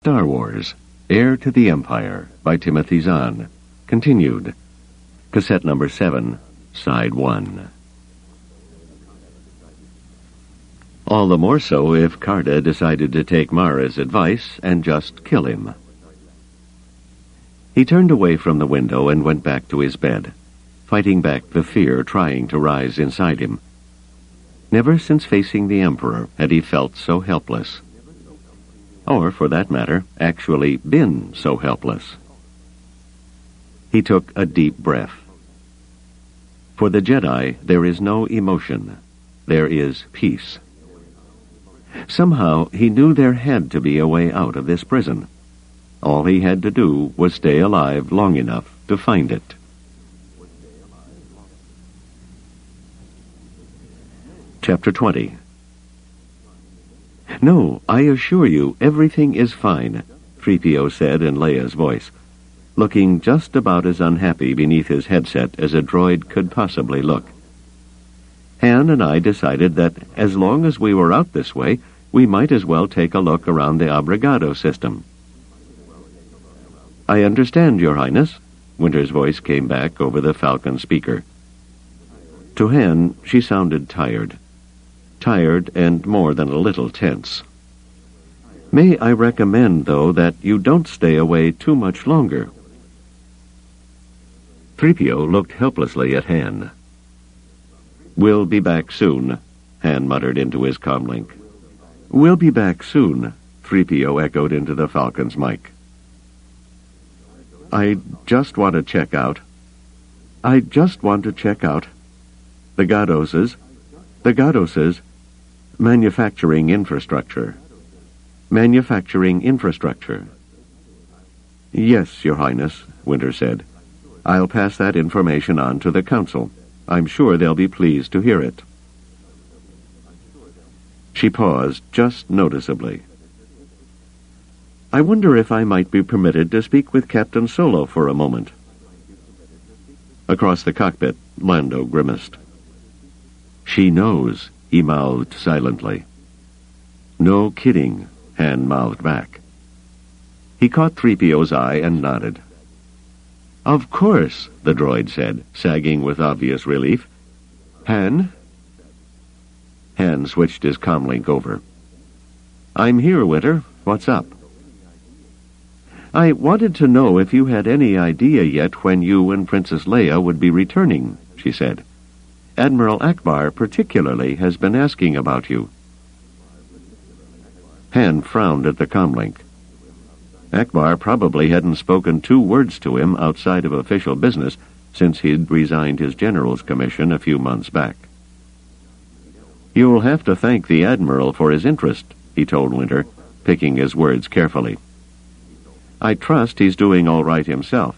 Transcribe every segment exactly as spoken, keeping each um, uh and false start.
Star Wars, Heir to the Empire, by Timothy Zahn. Continued. Cassette number seven, side one. All the more so if Carda decided to take Mara's advice and just kill him. He turned away from the window and went back to his bed, fighting back the fear trying to rise inside him. Never since facing the Emperor had he felt so helpless. Or, for that matter, actually been so helpless. He took a deep breath. For the Jedi, there is no emotion. There is peace. Somehow, he knew there had to be a way out of this prison. All he had to do was stay alive long enough to find it. Chapter twenty. "No, I assure you, everything is fine," three P O said in Leia's voice, looking just about as unhappy beneath his headset as a droid could possibly look. Han and I decided that as long as we were out this way, we might as well take a look around the Abrigado system. "I understand, Your Highness," Winter's voice came back over the Falcon speaker. To Han, she sounded tired. Tired and more than a little tense. "May I recommend, though, that you don't stay away too much longer?" three P O looked helplessly at Han. "We'll be back soon," Han muttered into his comlink. "We'll be back soon," three P O echoed into the Falcon's mic. "I just want to check out. I just want to check out. The Gadoses. The Gadoses. Manufacturing infrastructure. Manufacturing infrastructure." "Yes, Your Highness," Winter said. "I'll pass that information on to the Council. I'm sure they'll be pleased to hear it." She paused just noticeably. "I wonder if I might be permitted to speak with Captain Solo for a moment." Across the cockpit, Lando grimaced. "She knows," he mouthed silently. "No kidding," Han mouthed back. He caught three P O's eye and nodded. "Of course," the droid said, sagging with obvious relief. "Han?" Han switched his comlink over. "I'm here, Winter. What's up?" "I wanted to know if you had any idea yet when you and Princess Leia would be returning," she said. "Admiral Ackbar particularly has been asking about you." Han frowned at the comlink. Ackbar probably hadn't spoken two words to him outside of official business since he'd resigned his general's commission a few months back. "You'll have to thank the Admiral for his interest," he told Winter, picking his words carefully. "I trust he's doing all right himself."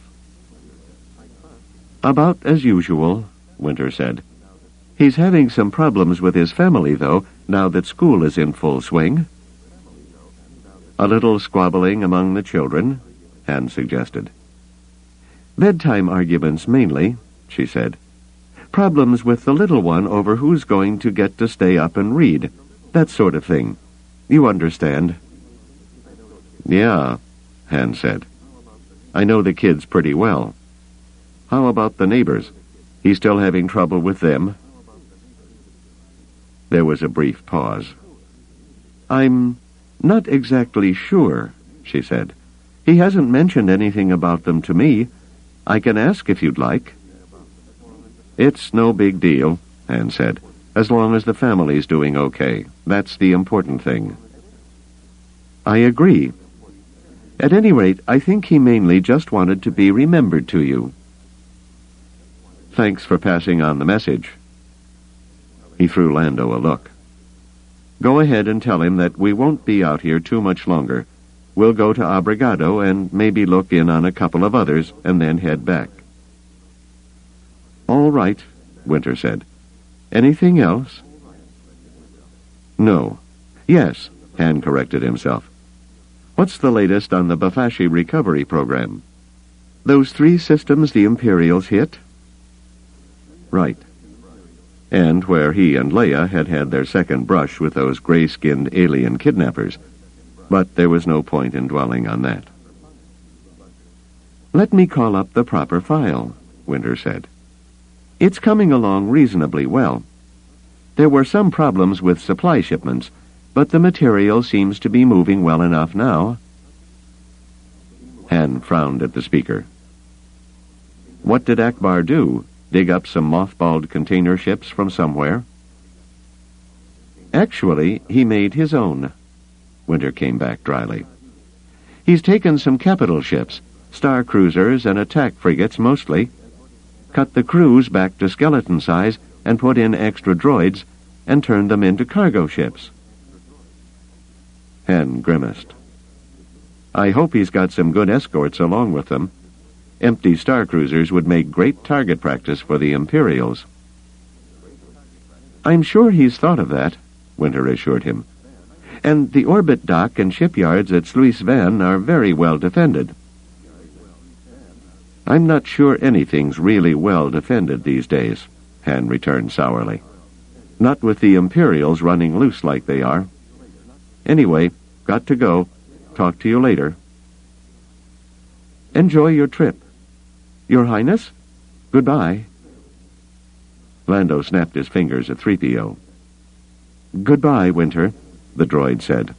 "About as usual," Winter said. "He's having some problems with his family, though, now that school is in full swing." "A little squabbling among the children," Han suggested. "Bedtime arguments, mainly," she said. "Problems with the little one over who's going to get to stay up and read. That sort of thing. You understand." "Yeah," Han said. "I know the kids pretty well. How about the neighbors? He's still having trouble with them?" There was a brief pause. "I'm not exactly sure," she said. "He hasn't mentioned anything about them to me. I can ask if you'd like." "It's no big deal," Han said, "as long as the family's doing okay. That's the important thing." "I agree. At any rate, I think he mainly just wanted to be remembered to you." "Thanks for passing on the message." He threw Lando a look. "Go ahead and tell him that we won't be out here too much longer. We'll go to Abrigado and maybe look in on a couple of others and then head back." "All right," Winter said. "Anything else?" "No. Yes," Han corrected himself. "What's the latest on the Bafashi recovery program?" "Those three systems the Imperials hit?" "Right. And where he and Leia had had their second brush with those gray-skinned alien kidnappers. But there was no point in dwelling on that. "Let me call up the proper file," Winter said. "It's coming along reasonably well. There were some problems with supply shipments, but the material seems to be moving well enough now." Han frowned at the speaker. "What did Akbar do? Dig up some mothballed container ships from somewhere?" "Actually, he made his own," Winter came back dryly. "He's taken some capital ships, star cruisers and attack frigates mostly, cut the crews back to skeleton size and put in extra droids and turned them into cargo ships." Han grimaced. "I hope he's got some good escorts along with them. Empty star cruisers would make great target practice for the Imperials." "I'm sure he's thought of that," Winter assured him. "And the orbit dock and shipyards at Sluis Van are very well defended." "I'm not sure anything's really well defended these days," Han returned sourly. "Not with the Imperials running loose like they are. Anyway, got to go. Talk to you later." "Enjoy your trip." "Your Highness? Goodbye." Lando snapped his fingers at three P O. "Goodbye, Winter," the droid said.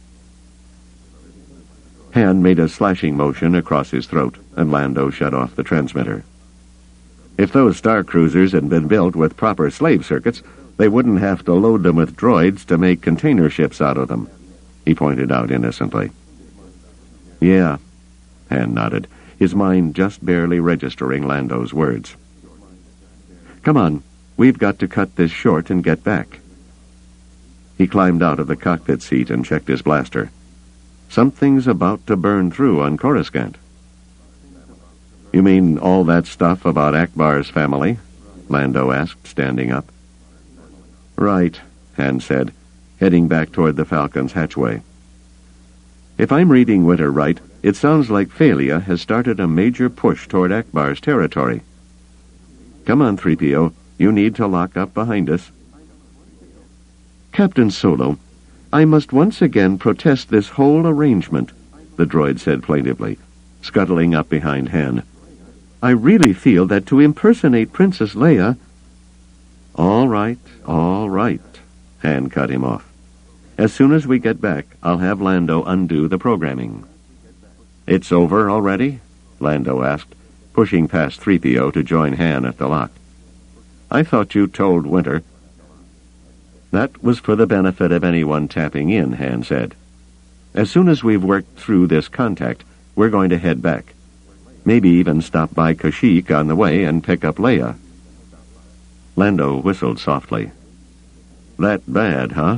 Han made a slashing motion across his throat, and Lando shut off the transmitter. "If those star cruisers had been built with proper slave circuits, they wouldn't have to load them with droids to make container ships out of them," he pointed out innocently. "Yeah," Han nodded, his mind just barely registering Lando's words. "Come on, we've got to cut this short and get back." He climbed out of the cockpit seat and checked his blaster. Something's about to burn through on Coruscant. "You mean all that stuff about Akbar's family?" Lando asked, standing up. "Right," Han said, heading back toward the Falcon's hatchway. "If I'm reading Winter right, it sounds like Phalia has started a major push toward Akbar's territory. Come on, three P O, you need to lock up behind us." "Captain Solo, I must once again protest this whole arrangement," the droid said plaintively, scuttling up behind Han. "I really feel that to impersonate Princess Leia—" "All right, all right," Han cut him off. "As soon as we get back, I'll have Lando undo the programming." "It's over already?" Lando asked, pushing past three P O to join Han at the lock. "I thought you told Winter—" "That was for the benefit of anyone tapping in," Han said. "As soon as we've worked through this contact, we're going to head back. Maybe even stop by Kashyyyk on the way and pick up Leia." Lando whistled softly. "That bad, huh?"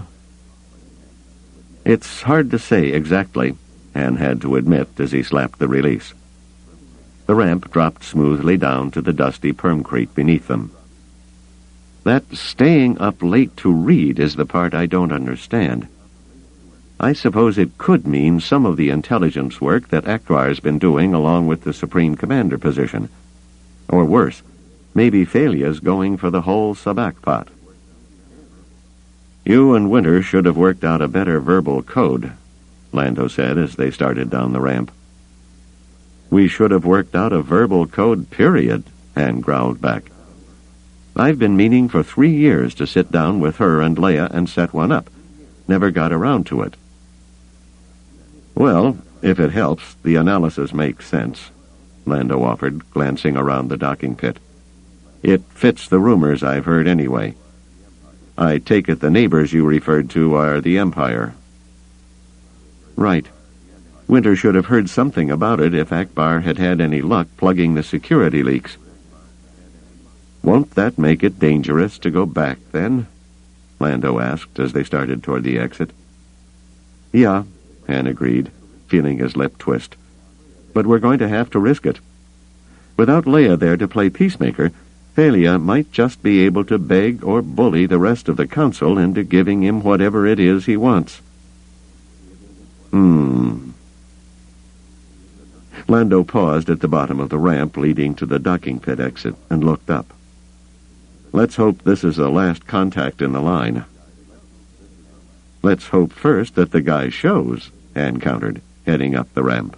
"It's hard to say exactly," Han had to admit as he slapped the release. The ramp dropped smoothly down to the dusty permcrete beneath them. "That staying up late to read is the part I don't understand. I suppose it could mean some of the intelligence work that Akbar's been doing along with the Supreme Commander position. Or worse, maybe Phalia's going for the whole sabacc pot." "You and Winter should have worked out a better verbal code," Lando said as they started down the ramp. "We should have worked out a verbal code, period," Han growled back. "I've been meaning for three years to sit down with her and Leia and set one up. Never got around to it." "Well, if it helps, the analysis makes sense," Lando offered, glancing around the docking pit. "It fits the rumors I've heard anyway. I take it the neighbors you referred to are the Empire." "Right. Winter should have heard something about it if Akbar had had any luck plugging the security leaks." "Won't that make it dangerous to go back, then?" Lando asked as they started toward the exit. "Yeah," Han agreed, feeling his lip twist. "But we're going to have to risk it. Without Leia there to play peacemaker, Phalia might just be able to beg or bully the rest of the Council into giving him whatever it is he wants." Hmm. Lando paused at the bottom of the ramp leading to the docking pit exit and looked up. "Let's hope this is the last contact in the line." "Let's hope first that the guy shows," Anne countered, heading up the ramp.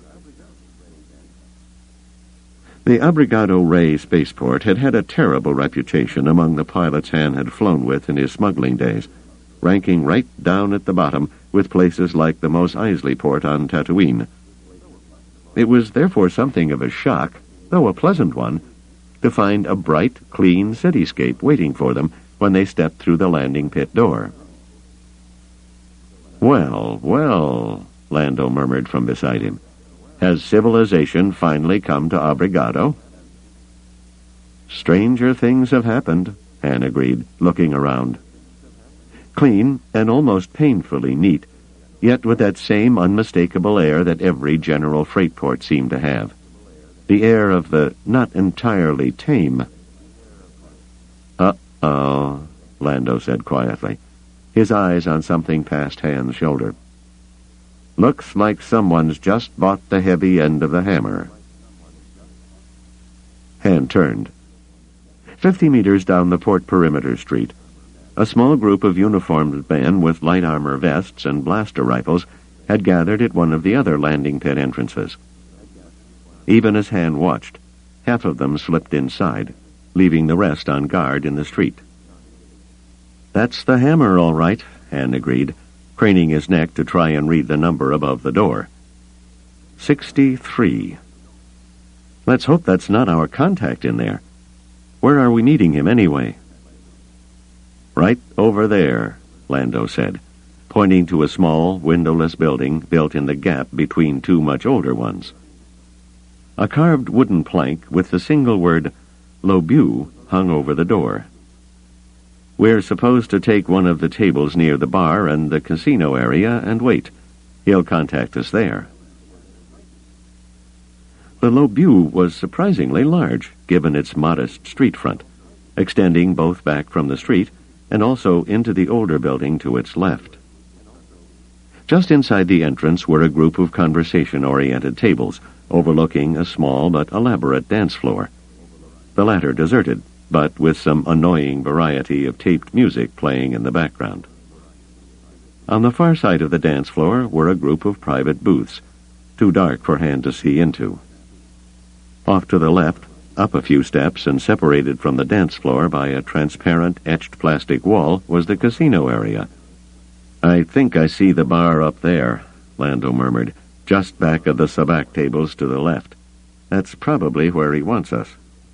The Abrigado Rey spaceport had had a terrible reputation among the pilots Anne had flown with in his smuggling days, ranking right down at the bottom with places like the Mos Eisley port on Tatooine. It was therefore something of a shock, though a pleasant one, to find a bright, clean cityscape waiting for them when they stepped through the landing pit door. "Well, well," Lando murmured from beside him. "Has civilization finally come to Abrigado?" "Stranger things have happened," Anne agreed, looking around. Clean and almost painfully neat, yet with that same unmistakable air that every general freight port seemed to have. The air of the not entirely tame. "Uh-oh," Lando said quietly, his eyes on something past Han's shoulder. "Looks like someone's just bought the heavy end of the hammer." Han turned. Fifty meters down the port perimeter street, a small group of uniformed men with light armor vests and blaster rifles had gathered at one of the other landing pit entrances. Even as Han watched, half of them slipped inside, leaving the rest on guard in the street. "That's the hammer, all right," Han agreed, craning his neck to try and read the number above the door. Sixty-three. Let's hope that's not our contact in there. Where are we meeting him anyway? "Right over there," Lando said, pointing to a small, windowless building built in the gap between two much older ones. A carved wooden plank with the single word Lobu hung over the door. "We're supposed to take one of the tables near the bar and the casino area and wait. He'll contact us there." The Lobu was surprisingly large, given its modest street front, extending both back from the street and also into the older building to its left. Just inside the entrance were a group of conversation-oriented tables, overlooking a small but elaborate dance floor. The latter deserted, but with some annoying variety of taped music playing in the background. On the far side of the dance floor were a group of private booths, too dark for Han to see into. Off to the left, up a few steps and separated from the dance floor by a transparent, etched plastic wall, was the casino area. "I think I see the bar up there," Lando murmured, "just back of the sabacc tables to the left. That's probably where he wants us."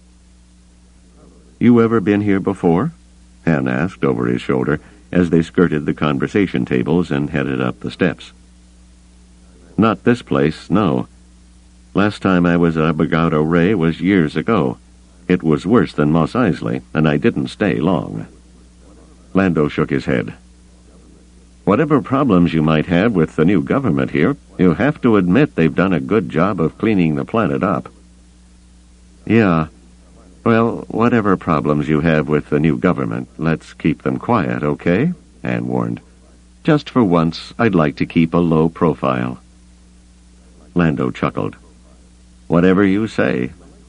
"You ever been here before?" Han asked over his shoulder as they skirted the conversation tables and headed up the steps. "Not this place, no. Last time I was at Abrigado Rey was years ago. It was worse than Mos Eisley, and I didn't stay long." Lando shook his head. "Whatever problems you might have with the new government here, you have to admit they've done a good job of cleaning the planet up." "Yeah. Well, whatever problems you have with the new government, let's keep them quiet, okay?" Anne warned. "Just for once, I'd like to keep a low profile." Lando chuckled. "Whatever you say."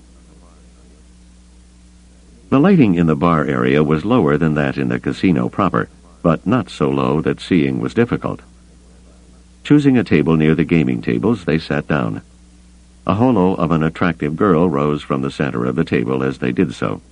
The lighting in the bar area was lower than that in the casino proper, but not so low that seeing was difficult. Choosing a table near the gaming tables, they sat down. A holo of an attractive girl rose from the center of the table as they did so.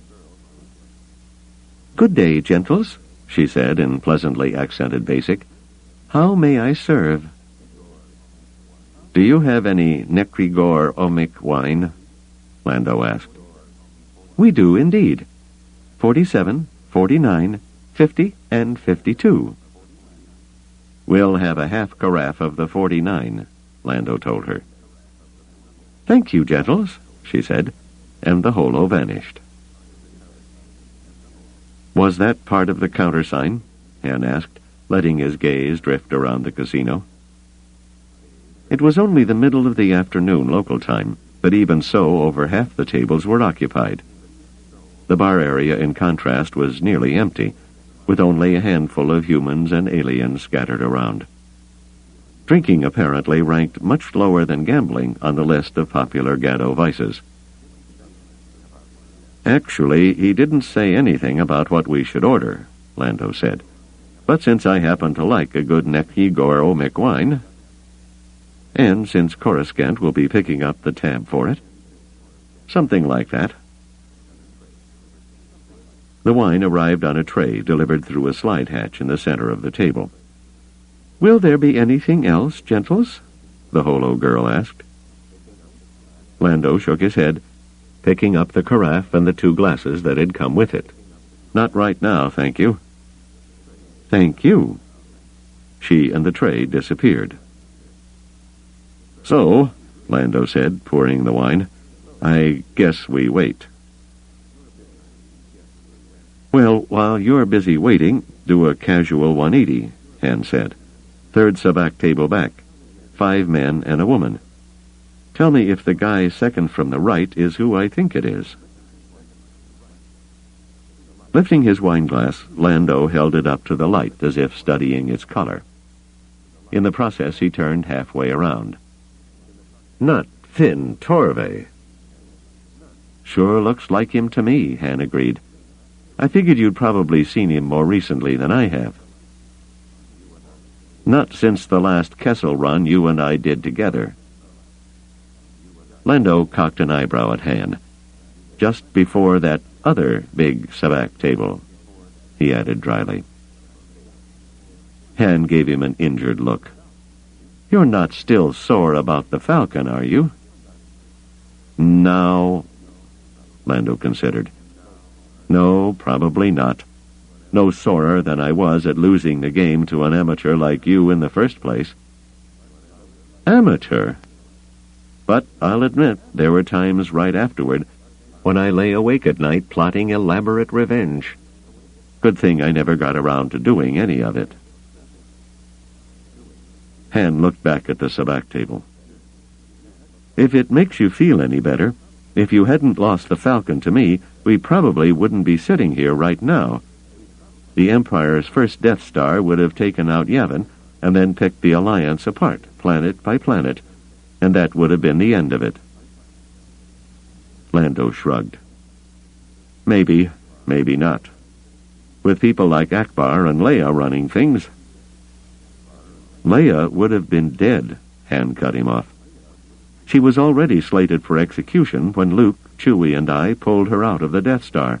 "Good day, gentles," she said in pleasantly accented basic. "How may I serve?" "Do you have any Nekrigor Omic wine?" Lando asked. "We do indeed. Forty-seven, forty-nine, fifty, and fifty-two." "We'll have a half carafe of the forty-nine," Lando told her. "Thank you, gentles," she said, and the holo vanished. "Was that part of the countersign?" Han asked, letting his gaze drift around the casino. It was only the middle of the afternoon local time, but even so over half the tables were occupied. The bar area, in contrast, was nearly empty, with only a handful of humans and aliens scattered around. Drinking apparently ranked much lower than gambling on the list of popular Gado vices. "Actually, he didn't say anything about what we should order," Lando said. "But since I happen to like a good Nekrigor Omic wine..." And since Coruscant will be picking up the tab for it. Something like that. The wine arrived on a tray delivered through a slide hatch in the center of the table. "Will there be anything else, gentles?" the holo girl asked. Lando shook his head, picking up the carafe and the two glasses that had come with it. "Not right now, thank you." "Thank you." She and the tray disappeared. "So," Lando said, pouring the wine, "I guess we wait." "Well, while you're busy waiting, do a casual one eighty, Han said. "Third sabacc table back. Five men and a woman. Tell me if the guy second from the right is who I think it is." Lifting his wineglass, Lando held it up to the light as if studying its color. In the process, he turned halfway around. "Not Finn Torve." "Sure looks like him to me," Han agreed. "I figured you'd probably seen him more recently than I have." "Not since the last Kessel run you and I did together." Lando cocked an eyebrow at Han. "Just before that other big sabacc table," he added dryly. Han gave him an injured look. "You're not still sore about the Falcon, are you?" "No," Lando considered. "No, probably not. No sorer than I was at losing the game to an amateur like you in the first place." "Amateur?" "But I'll admit there were times right afterward when I lay awake at night plotting elaborate revenge. Good thing I never got around to doing any of it." Han looked back at the sabacc table. "If it makes you feel any better, if you hadn't lost the Falcon to me, we probably wouldn't be sitting here right now. The Empire's first Death Star would have taken out Yavin and then picked the Alliance apart, planet by planet, and that would have been the end of it." Lando shrugged. "Maybe, maybe not. With people like Ackbar and Leia running things." "Leia would have been dead," Han cut him off. "She was already slated for execution when Luke, Chewie, and I pulled her out of the Death Star."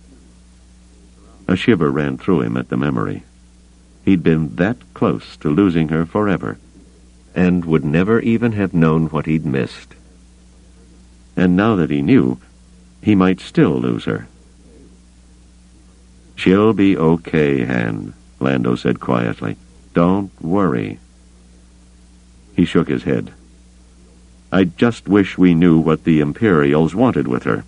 A shiver ran through him at the memory. He'd been that close to losing her forever, and would never even have known what he'd missed. And now that he knew, he might still lose her. "She'll be okay, Han," Lando said quietly. "Don't worry." He shook his head. "I just wish we knew what the Imperials wanted with her."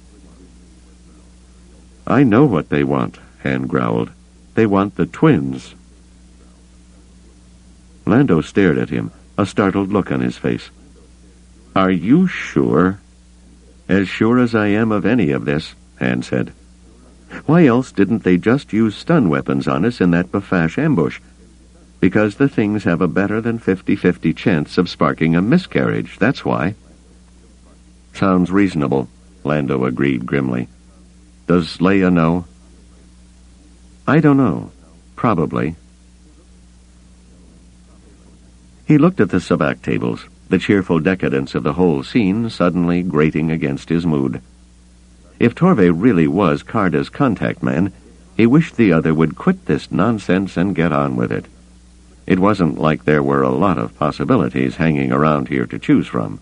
"I know what they want," Han growled. "They want the twins." Lando stared at him, a startled look on his face. "Are you sure?" "As sure as I am of any of this," Han said. "Why else didn't they just use stun weapons on us in that Bafash ambush? Because the things have a better than fifty-fifty chance of sparking a miscarriage, that's why." "Sounds reasonable," Lando agreed grimly. "Does Leia know?" "I don't know. Probably." He looked at the sabacc tables, the cheerful decadence of the whole scene suddenly grating against his mood. If Torve really was Carda's contact man, he wished the other would quit this nonsense and get on with it. It wasn't like there were a lot of possibilities hanging around here to choose from.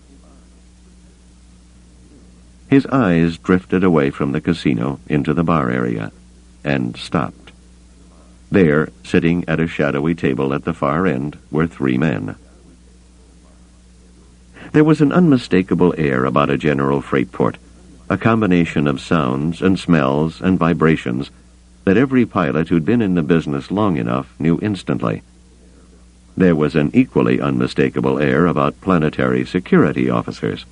His eyes drifted away from the casino into the bar area, and stopped. There, sitting at a shadowy table at the far end, were three men. There was an unmistakable air about a general freight port, a combination of sounds and smells and vibrations that every pilot who'd been in the business long enough knew instantly. There was an equally unmistakable air about planetary security officers.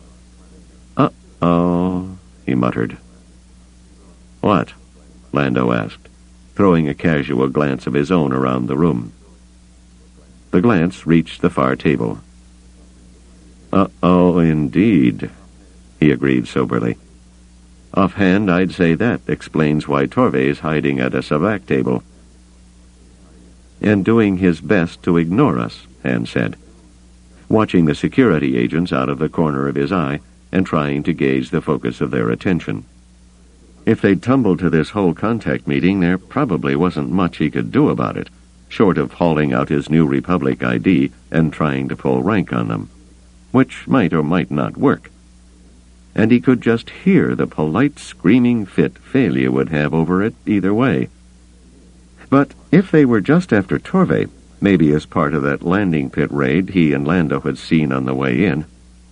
"Uh-oh," he muttered. "What?" Lando asked, throwing a casual glance of his own around the room. The glance reached the far table. "Uh-oh, indeed," he agreed soberly. "Offhand, I'd say that explains why Torve's hiding at a sabacc table." "And doing his best to ignore us," Han said. watching the security agents out of the corner of his eye and trying to gauge the focus of their attention. If they'd tumbled to this whole contact meeting, there probably wasn't much he could do about it, short of hauling out his New Republic I D and trying to pull rank on them, which might or might not work. And he could just hear the polite screaming fit Thalia would have over it either way. But if they were just after Torve, maybe as part of that landing pit raid he and Lando had seen on the way in,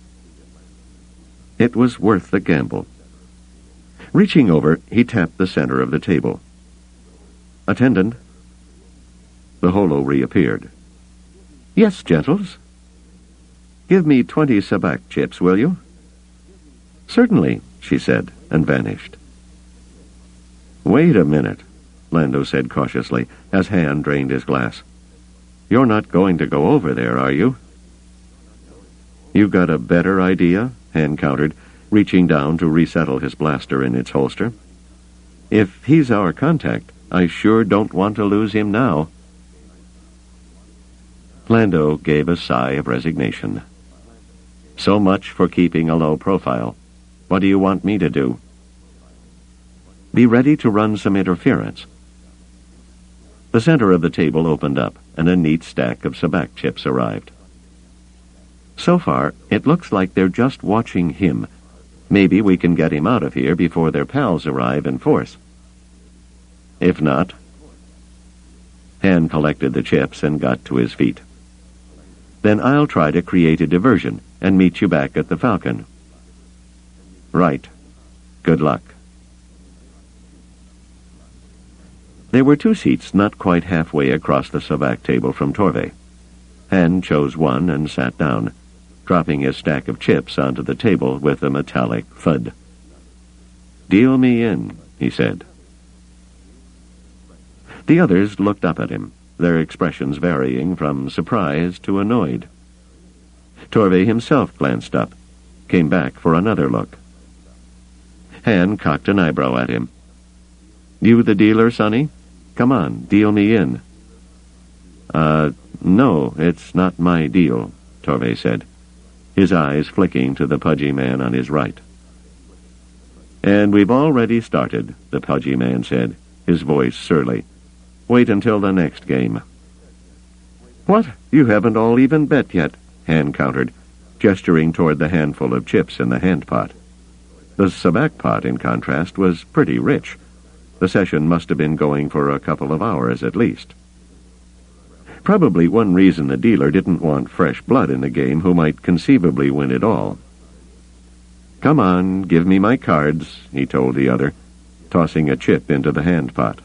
it was worth the gamble. Reaching over, he tapped the center of the table. "Attendant." The holo reappeared. "Yes, gentles." "Give me twenty sabacc chips, will you?" "Certainly," she said, and vanished. "Wait a minute," Lando said cautiously, as Han drained his glass. "You're not going to go over there, are you?" "You got a better idea?" Han countered, reaching down to resettle his blaster in its holster. "If he's our contact, I sure don't want to lose him now." Lando gave a sigh of resignation. "So much for keeping a low profile. What do you want me to do?" "Be ready to run some interference." The center of the table opened up, and a neat stack of sabacc chips arrived. "So far, it looks like they're just watching him. Maybe we can get him out of here before their pals arrive in force. If not..." Han collected the chips and got to his feet. "Then I'll try to create a diversion and meet you back at the Falcon." "Right. Good luck." There were two seats not quite halfway across the sabacc table from Torve. Han chose one and sat down, dropping his stack of chips onto the table with a metallic thud. "Deal me in," he said. The others looked up at him, their expressions varying from surprise to annoyed. Torve himself glanced up, came back for another look. Han cocked an eyebrow at him. "You the dealer, Sonny? Come on, deal me in." Uh, no, it's not my deal," Torve said, his eyes flicking to the pudgy man on his right. "And we've already started," the pudgy man said, his voice surly. "Wait until the next game." "What? You haven't all even bet yet," Han countered, gesturing toward the handful of chips in the hand pot. The sabacc pot, in contrast, was pretty rich. The session must have been going for a couple of hours at least. Probably one reason the dealer didn't want fresh blood in the game who might conceivably win it all. "Come on, give me my cards," he told the other, tossing a chip into the hand pot.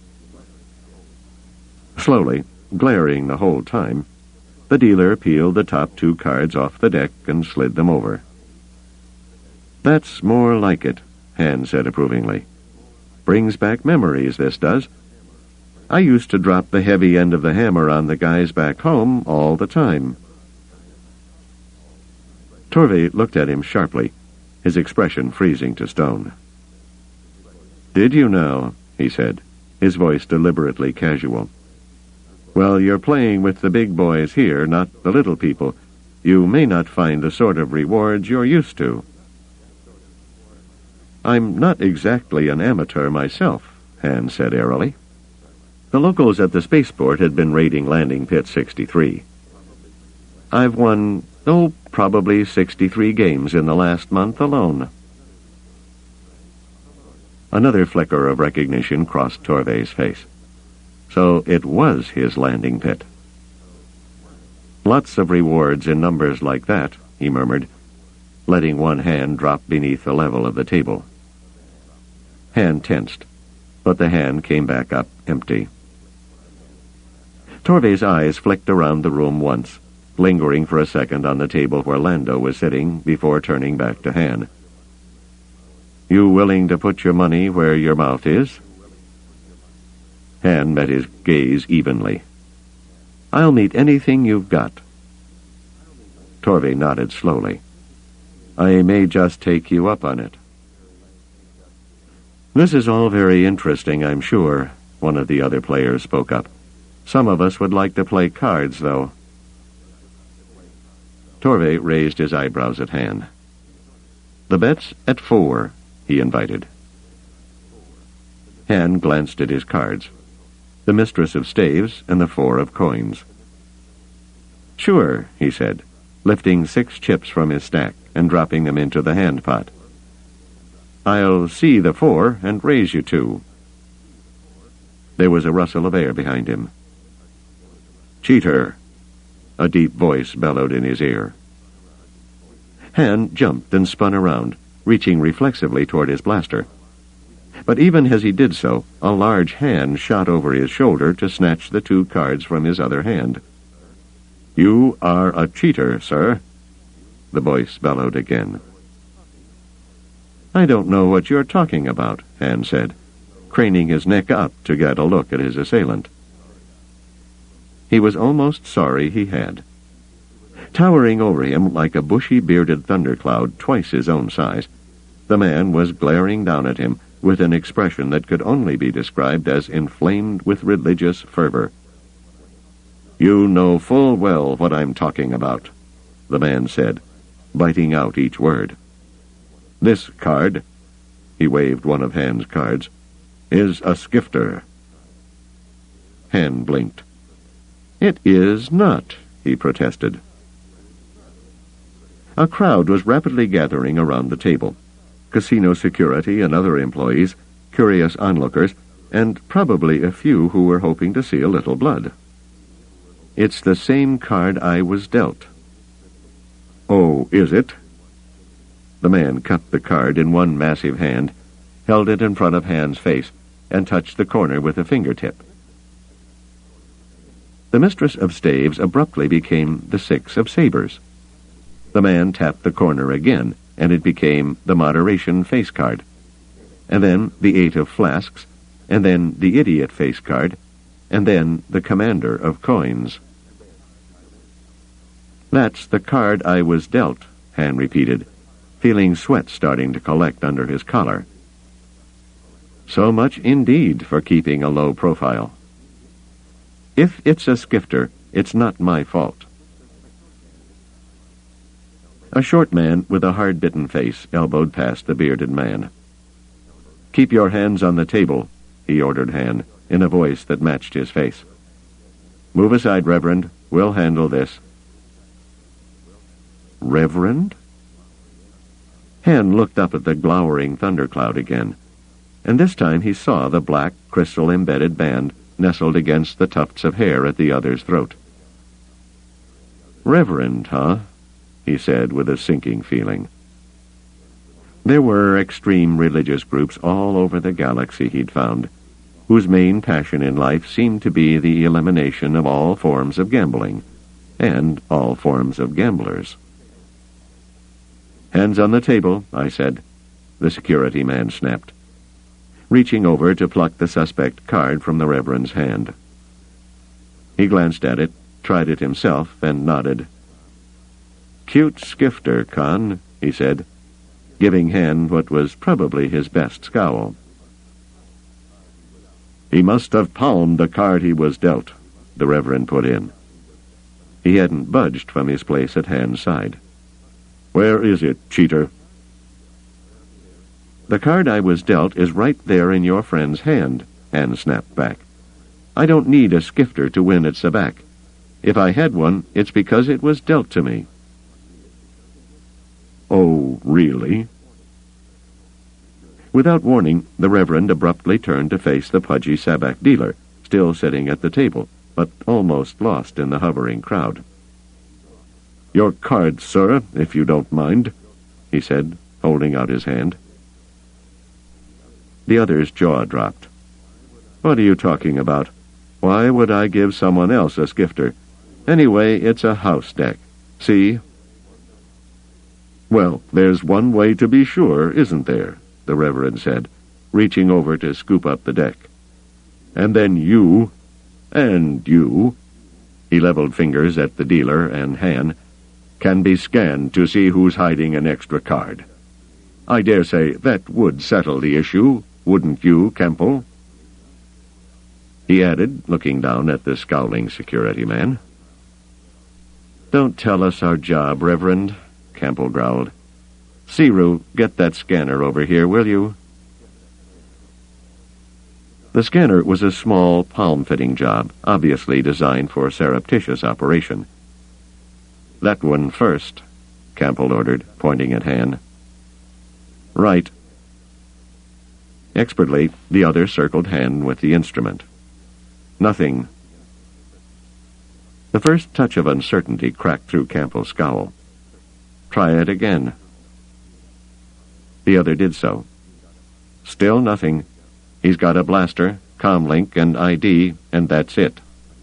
Slowly, glaring the whole time, the dealer peeled the top two cards off the deck and slid them over. "That's more like it," Han said approvingly. "Brings back memories, this does. I used to drop the heavy end of the hammer on the guys back home all the time." Torve looked at him sharply, his expression freezing to stone. "Did you now?" he said, his voice deliberately casual. "Well, you're playing with the big boys here, not the little people. You may not find the sort of rewards you're used to." "I'm not exactly an amateur myself," Han said airily. The locals at the spaceport had been raiding Landing Pit sixty-three. "I've won, oh, probably sixty-three games in the last month alone." Another flicker of recognition crossed Torve's face. So it was his landing pit. "Lots of rewards in numbers like that," he murmured, letting one hand drop beneath the level of the table. Han tensed, but the hand came back up empty. Torve's eyes flicked around the room once, lingering for a second on the table where Lando was sitting before turning back to Han. "You willing to put your money where your mouth is?" Han met his gaze evenly. "I'll meet anything you've got." Torve nodded slowly. "I may just take you up on it." "This is all very interesting, I'm sure," one of the other players spoke up. "Some of us would like to play cards, though." Torve raised his eyebrows at Han. "The bet's at four," he invited. Han glanced at his cards. The mistress of staves and the four of coins. "Sure," he said, lifting six chips from his stack and dropping them into the hand pot. "I'll see the four and raise you two." There was a rustle of air behind him. "Cheater!" a deep voice bellowed in his ear. Han jumped and spun around, reaching reflexively toward his blaster. But even as he did so, a large hand shot over his shoulder to snatch the two cards from his other hand. "You are a cheater, sir," the voice bellowed again. "I don't know what you're talking about," Han said, craning his neck up to get a look at his assailant. He was almost sorry he had. Towering over him like a bushy-bearded thundercloud twice his own size, the man was glaring down at him with an expression that could only be described as inflamed with religious fervor. "You know full well what I'm talking about," the man said, biting out each word. "This card," he waved one of Han's cards, "is a skifter." Han blinked. "It is not," he protested. A crowd was rapidly gathering around the table. Casino security and other employees, curious onlookers, and probably a few who were hoping to see a little blood. "It's the same card I was dealt." "Oh, is it?" The man cupped the card in one massive hand, held it in front of Han's face, and touched the corner with a fingertip. The mistress of staves abruptly became the six of sabers. The man tapped the corner again, and it became the moderation face card, and then the eight of flasks, and then the idiot face card, and then the commander of coins. "That's the card I was dealt," Han repeated, feeling sweat starting to collect under his collar. So much indeed for keeping a low profile. "If it's a skifter, it's not my fault." A short man with a hard-bitten face elbowed past the bearded man. "Keep your hands on the table," he ordered Han, in a voice that matched his face. "Move aside, Reverend. We'll handle this." "Reverend?" Han looked up at the glowering thundercloud again, and this time he saw the black, crystal-embedded band nestled against the tufts of hair at the other's throat. "Reverend, huh?" he said with a sinking feeling. There were extreme religious groups all over the galaxy, he'd found, whose main passion in life seemed to be the elimination of all forms of gambling, and all forms of gamblers. "Hands on the table," I said. The security man snapped, reaching over to pluck the suspect card from the Reverend's hand. He glanced at it, tried it himself, and nodded. "Cute skifter, Con," he said, giving Han what was probably his best scowl. "He must have palmed the card he was dealt," the Reverend put in. He hadn't budged from his place at Han's side. "Where is it, cheater?" "The card I was dealt is right there in your friend's hand," Han snapped back. "I don't need a skifter to win at Sabacc. If I had one, it's because it was dealt to me." "Oh, really?" Without warning, the Reverend abruptly turned to face the pudgy Sabacc dealer, still sitting at the table, but almost lost in the hovering crowd. "Your card, sir, if you don't mind," he said, holding out his hand. The other's jaw dropped. "What are you talking about? Why would I give someone else a skifter? Anyway, it's a house deck. See?" "Well, there's one way to be sure, isn't there?" the Reverend said, reaching over to scoop up the deck. "And then you, and you," he leveled fingers at the dealer and Han, "can be scanned to see who's hiding an extra card. I dare say that would settle the issue, wouldn't you, Kemple?" He added, looking down at the scowling security man. Don't tell us our job, Reverend, Campbell growled. Siru, get that scanner over here, will you? The scanner was a small, palm-fitting job, obviously designed for surreptitious operation. That one first, Campbell ordered, pointing at Han. Right. Expertly, the other circled Han with the instrument. Nothing. The first touch of uncertainty cracked through Campbell's scowl. Try it again. The other did so. Still nothing. He's got a blaster, comlink, and I D, and that's it.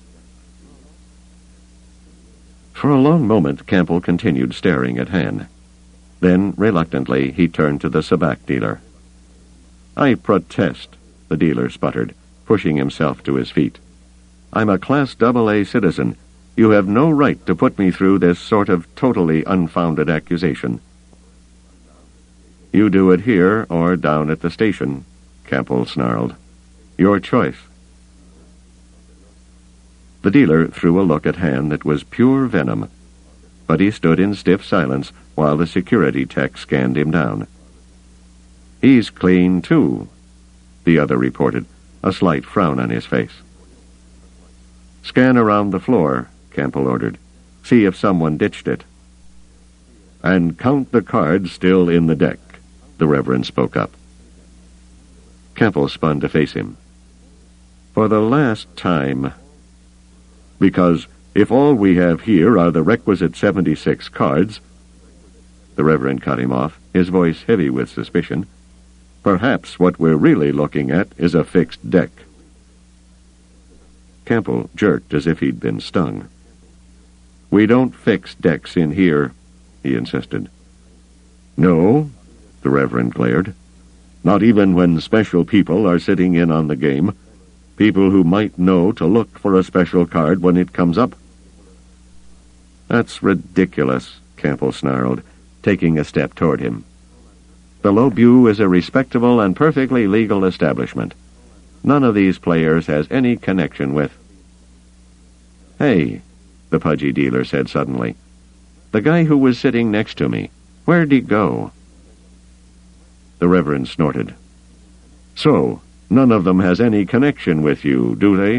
For a long moment, Campbell continued staring at Han. Then, reluctantly, he turned to the sabak dealer. I protest, the dealer sputtered, pushing himself to his feet. I'm a Class double A citizen. You have no right to put me through this sort of totally unfounded accusation. You do it here or down at the station, Campbell snarled. Your choice. The dealer threw a look at Han that was pure venom, but he stood in stiff silence while the security tech scanned him down. He's clean, too, the other reported, a slight frown on his face. Scan around the floor, Campbell ordered. See if someone ditched it. And count the cards still in the deck, the Reverend spoke up. Campbell spun to face him. For the last time. Because if all we have here are the requisite seventy-six cards, the Reverend cut him off, his voice heavy with suspicion, perhaps what we're really looking at is a fixed deck. Campbell jerked as if he'd been stung. We don't fix decks in here, he insisted. No, the Reverend glared. Not even when special people are sitting in on the game. People who might know to look for a special card when it comes up. That's ridiculous, Campbell snarled, taking a step toward him. The Lobu is a respectable and perfectly legal establishment. None of these players has any connection with... Hey, the pudgy dealer said suddenly. The guy who was sitting next to me, where'd he go? The Reverend snorted. So, none of them has any connection with you, do they?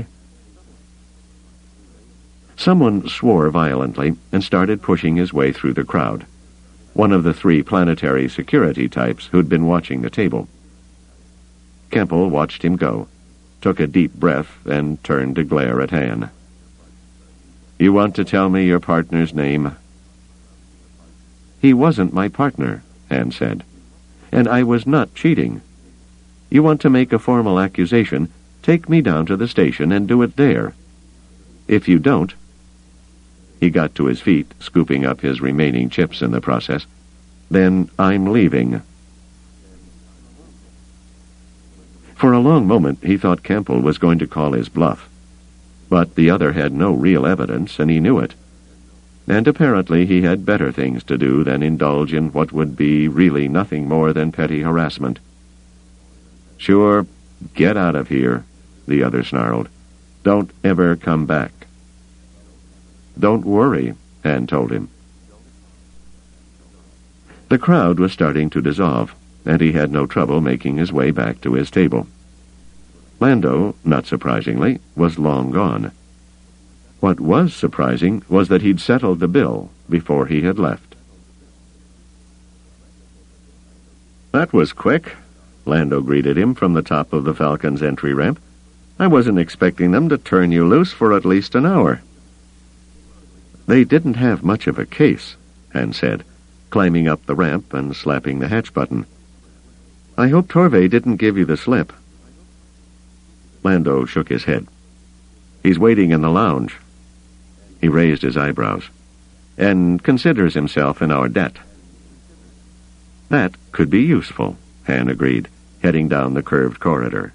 Someone swore violently and started pushing his way through the crowd. One of the three planetary security types who'd been watching the table. Campbell watched him go, took a deep breath, and turned to glare at Han. You want to tell me your partner's name? He wasn't my partner, Han said, and I was not cheating. You want to make a formal accusation, take me down to the station and do it there. If you don't... He got to his feet, scooping up his remaining chips in the process. Then I'm leaving. For a long moment he thought Campbell was going to call his bluff. But the other had no real evidence, and he knew it. And apparently he had better things to do than indulge in what would be really nothing more than petty harassment. Sure, get out of here, the other snarled. Don't ever come back. Don't worry, Han told him. The crowd was starting to dissolve, and he had no trouble making his way back to his table. Lando, not surprisingly, was long gone. What was surprising was that he'd settled the bill before he had left. That was quick, Lando greeted him from the top of the Falcon's entry ramp. I wasn't expecting them to turn you loose for at least an hour. They didn't have much of a case, Han said, climbing up the ramp and slapping the hatch button. I hope Torve didn't give you the slip. Lando shook his head. He's waiting in the lounge. He raised his eyebrows. And considers himself in our debt. That could be useful, Han agreed, heading down the curved corridor.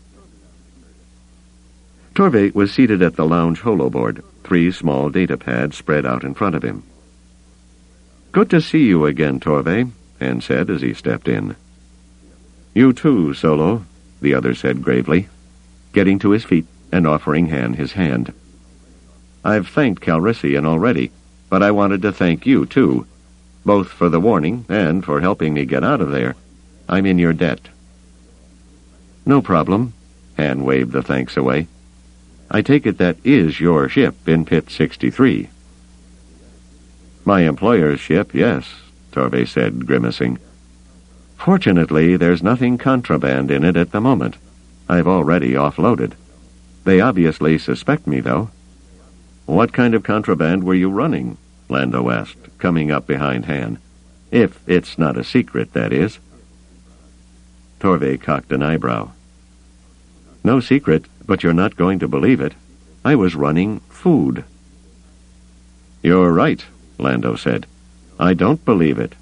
Torve was seated at the lounge holoboard, three small data pads spread out in front of him. Good to see you again, Torve, Han said as he stepped in. You too, Solo, the other said gravely, getting to his feet and offering Han his hand. I've thanked Calrissian already, but I wanted to thank you, too, both for the warning and for helping me get out of there. I'm in your debt." "No problem." Han waved the thanks away. "I take it that is your ship in Pit sixty-three. "My employer's ship, yes," Torve said, grimacing. "Fortunately, there's nothing contraband in it at the moment. I've already offloaded. They obviously suspect me, though." "What kind of contraband were you running?" Lando asked, coming up behind Han. "If it's not a secret, that is." Torve cocked an eyebrow. "No secret, but you're not going to believe it. I was running food." "You're right," Lando said. "I don't believe it."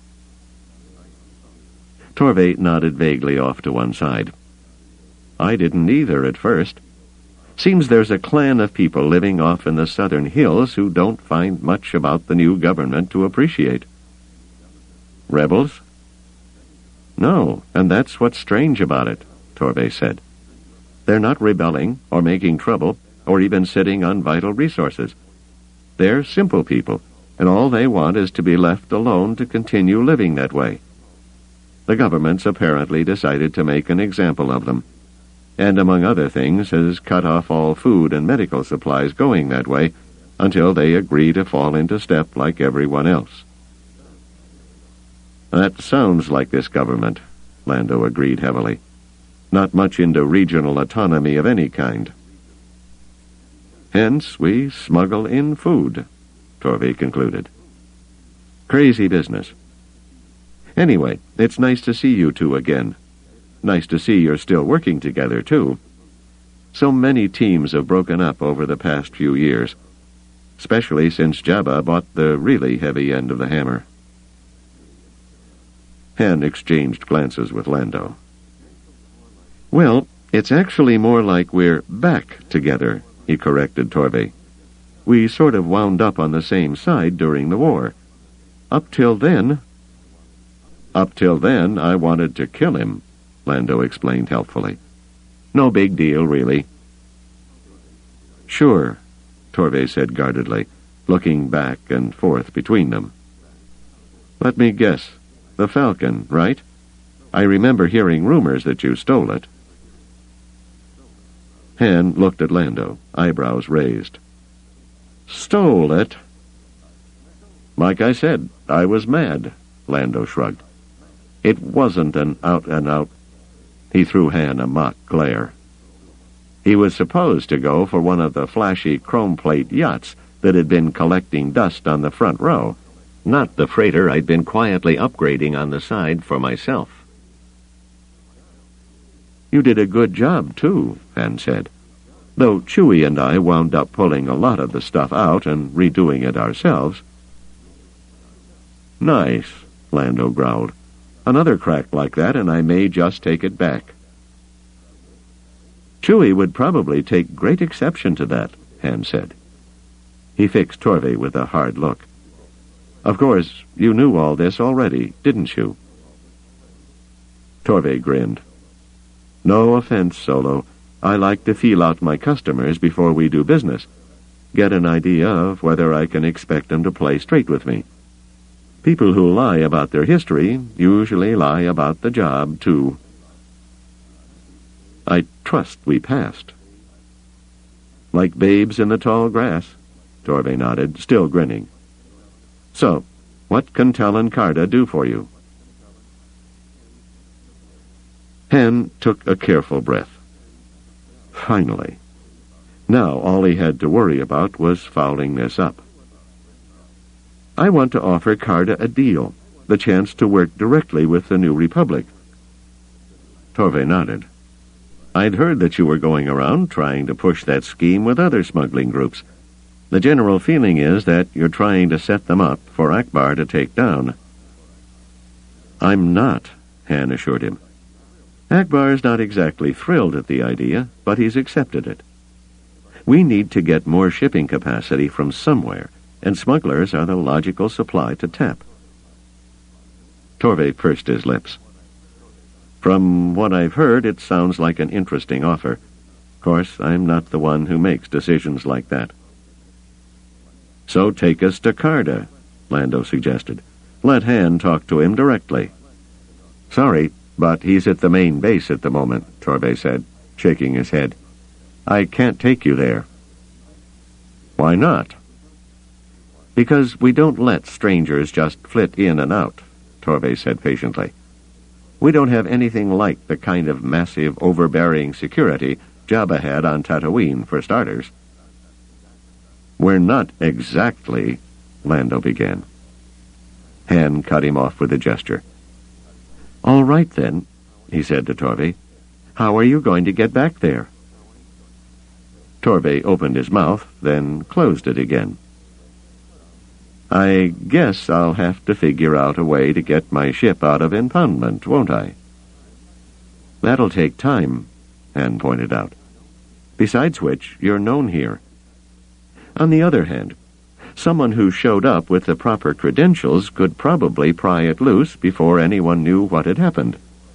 Torve nodded vaguely off to one side. "I didn't either at first. Seems there's a clan of people living off in the southern hills who don't find much about the new government to appreciate." "Rebels?" "No, and that's what's strange about it," Torve said. "They're not rebelling or making trouble or even sitting on vital resources. They're simple people, and all they want is to be left alone to continue living that way. The government's apparently decided to make an example of them, and among other things has cut off all food and medical supplies going that way until they agree to fall into step like everyone else." "That sounds like this government," Lando agreed heavily. "Not much into regional autonomy of any kind." "Hence we smuggle in food," Torve concluded. "Crazy business. Anyway, it's nice to see you two again. Nice to see you're still working together, too. So many teams have broken up over the past few years, especially since Jabba bought the really heavy end of the hammer." Han exchanged glances with Lando. "Well, it's actually more like we're back together," he corrected Torve. "We sort of wound up on the same side during the war. Up till then..." "Up till then, I wanted to kill him," Lando explained helpfully. "No big deal, really." "Sure," Torve said guardedly, looking back and forth between them. "Let me guess. The Falcon, right? I remember hearing rumors that you stole it." Han looked at Lando, eyebrows raised. "Stole it?" "Like I said, I was mad," Lando shrugged. "It wasn't an out-and-out..." He threw Han a mock glare. "He was supposed to go for one of the flashy chrome plate yachts that had been collecting dust on the front row, not the freighter I'd been quietly upgrading on the side for myself." "You did a good job, too," Han said, "though Chewie and I wound up pulling a lot of the stuff out and redoing it ourselves." "Nice," Lando growled. "Another crack like that, and I may just take it back." "Chewie would probably take great exception to that," Han said. He fixed Torve with a hard look. "Of course, you knew all this already, didn't you?" Torve grinned. "No offense, Solo. I like to feel out my customers before we do business. Get an idea of whether I can expect them to play straight with me. People who lie about their history usually lie about the job, too." "I trust we passed." "Like babes in the tall grass," Torve nodded, still grinning. "So, what can Talon Karrde do for you?" Han took a careful breath. Finally. Now all he had to worry about was fouling this up. "I want to offer Karrde a deal, the chance to work directly with the New Republic." Torve nodded. "I'd heard that you were going around trying to push that scheme with other smuggling groups. The general feeling is that you're trying to set them up for Ackbar to take down." "I'm not," Han assured him. "Ackbar's not exactly thrilled at the idea, but he's accepted it. We need to get more shipping capacity from somewhere, and smugglers are the logical supply to tap." Torve pursed his lips. "From what I've heard, it sounds like an interesting offer. Of course, I'm not the one who makes decisions like that." So take us to Carda, Lando suggested. Let Han talk to him directly. Sorry, but he's at the main base at the moment, Torve said, shaking his head. I can't take you there. Why not? Because we don't let strangers just flit in and out, Torve said patiently. We don't have anything like the kind of massive, overbearing security Jabba had on Tatooine, for starters. We're not exactly, Lando began. Han cut him off with a gesture. All right, then, he said to Torve. How are you going to get back there? Torve opened his mouth, then closed it again. I guess I'll have to figure out a way to get my ship out of impoundment, won't I? That'll take time, Han pointed out. Besides which, you're known here. On the other hand, someone who showed up with the proper credentials could probably pry it loose before anyone knew what had happened.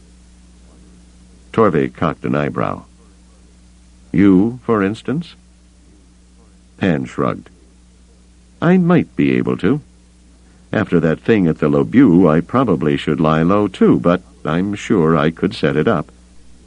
Torve cocked an eyebrow. You, for instance? Han shrugged. I might be able to. After that thing at the Lobu, I probably should lie low too, but I'm sure I could set it up.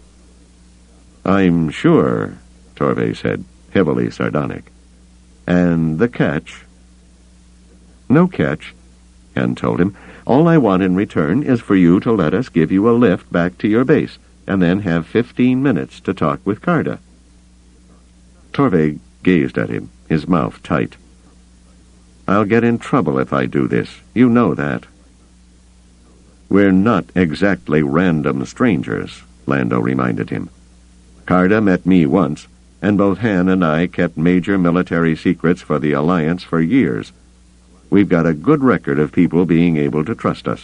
I'm sure, Torve said, heavily sardonic. And the catch? No catch, Han told him. All I want in return is for you to let us give you a lift back to your base, and then have fifteen minutes to talk with Carda. Torve gazed at him, his mouth tight. I'll get in trouble if I do this. You know that. We're not exactly random strangers, Lando reminded him. Carda met me once, and both Han and I kept major military secrets for the Alliance for years. We've got a good record of people being able to trust us.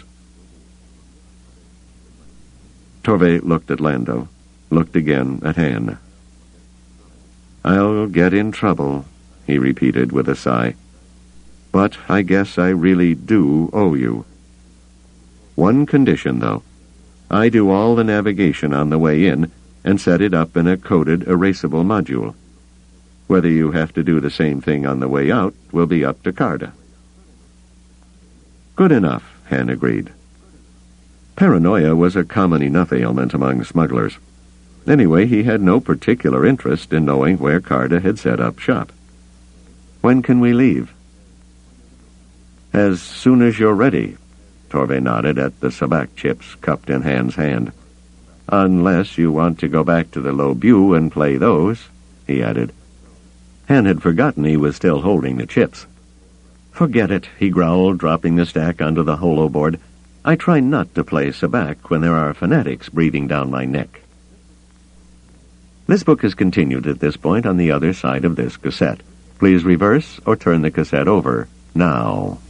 Torve looked at Lando, looked again at Han. I'll get in trouble, he repeated with a sigh. But I guess I really do owe you. One condition, though. I do all the navigation on the way in and set it up in a coded, erasable module. Whether you have to do the same thing on the way out will be up to Carda. Good enough, Han agreed. Paranoia was a common enough ailment among smugglers. Anyway, he had no particular interest in knowing where Carda had set up shop. When can we leave? As soon as you're ready, Torve nodded at the sabacc chips cupped in Han's hand. Unless you want to go back to the Lobu and play those, he added. Han had forgotten he was still holding the chips. Forget it, he growled, dropping the stack onto the holoboard. I try not to play sabacc when there are fanatics breathing down my neck. This book is continued at this point on the other side of this cassette. Please reverse or turn the cassette over now.